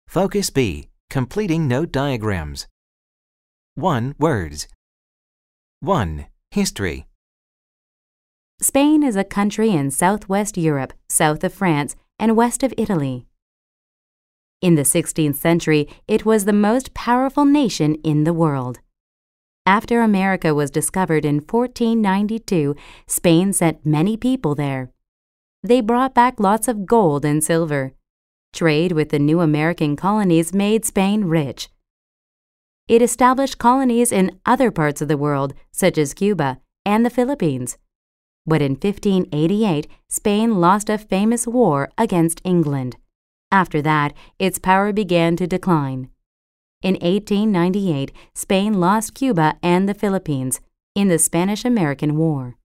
Focus B. Completing note diagrams. 1. Words. 1. History. Spain is a country in southwest Europe, south of France, and west of Italy. In the 16th century, it was the most powerful nation in the world. After America was discovered in 1492, Spain sent many people there. They brought back lots of gold and silver. Trade with the new American colonies made Spain rich. It established colonies in other parts of the world, such as Cuba and the Philippines. But in 1588, Spain lost a famous war against England. After that, its power began to decline. In 1898, Spain lost Cuba and the Philippines in the Spanish-American War.